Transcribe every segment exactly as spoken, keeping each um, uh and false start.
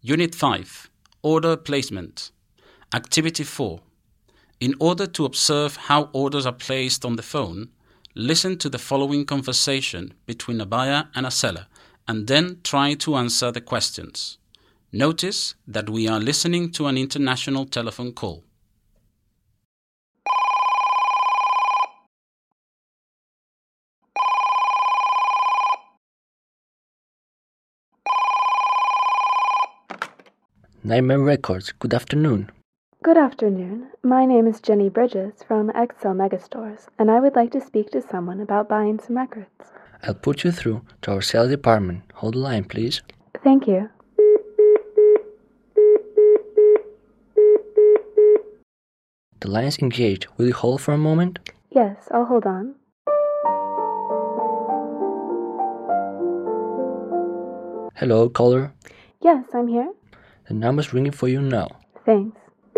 Unit five. Order Placement. Activity four. In order to observe how orders are placed on the phone, listen to the following conversation between a buyer and a seller, and then try to answer the questions. Notice that we are listening to an international telephone call. Nightmare Records, good afternoon. Good afternoon. My name is Jenny Bridges from Excel Megastores, and I would like to speak to someone about buying some records. I'll put you through to our sales department. Hold the line, please. Thank you. The line is engaged. Will you hold for a moment? Yes, I'll hold on. Hello, caller. Yes, I'm here. The number's ringing for you now. Thanks.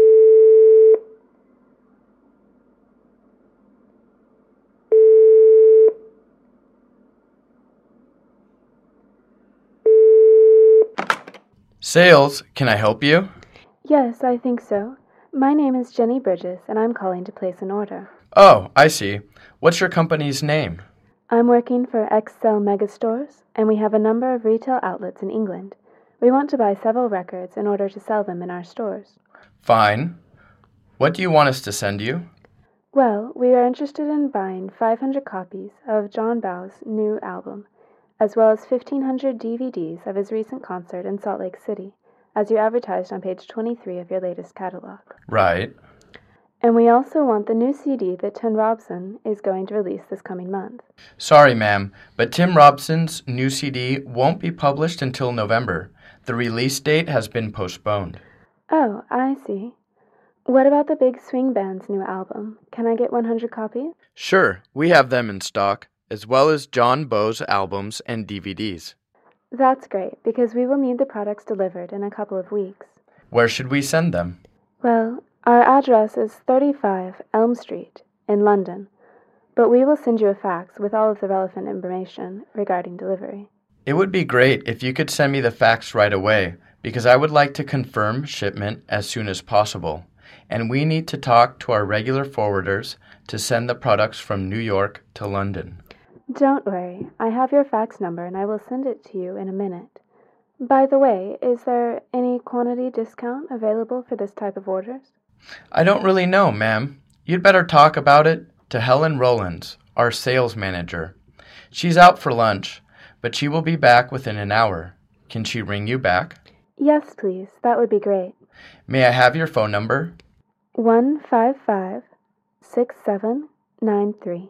Sales, can I help you? Yes, I think so. My name is Jenny Bridges, and I'm calling to place an order. Oh, I see. What's your company's name? I'm working for Excel Megastores, and we have a number of retail outlets in England. We want to buy several records in order to sell them in our stores. Fine. What do you want us to send you? Well, we are interested in buying five hundred copies of John Bow's new album, as well as fifteen hundred D V Ds of his recent concert in Salt Lake City, as you advertised on page twenty-three of your latest catalog. Right. And we also want the new C D that Tim Robson is going to release this coming month. Sorry, ma'am, but Tim Robson's new C D won't be published until November. The release date has been postponed. Oh, I see. What about the Big Swing Band's new album? Can I get one hundred copies? Sure, we have them in stock, as well as John Bow's albums and D V Ds. That's great, because we will need the products delivered in a couple of weeks. Where should we send them? Well, our address is thirty-five Elm Street in London, but we will send you a fax with all of the relevant information regarding delivery. It would be great if you could send me the fax right away, because I would like to confirm shipment as soon as possible, and we need to talk to our regular forwarders to send the products from New York to London. Don't worry, I have your fax number and I will send it to you in a minute. By the way, is there any quantity discount available for this type of orders? I don't really know, ma'am. You'd better talk about it to Helen Rowlands, our sales manager. She's out for lunch, but she will be back within an hour. Can she ring you back? Yes, please. That would be great. May I have your phone number? one five five, six seven nine three.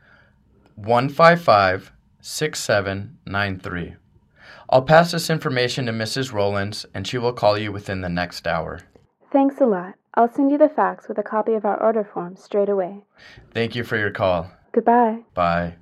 one five five, six seven nine three. I'll pass this information to Missus Rowlands, and she will call you within the next hour. Thanks a lot. I'll send you the fax with a copy of our order form straight away. Thank you for your call. Goodbye. Bye.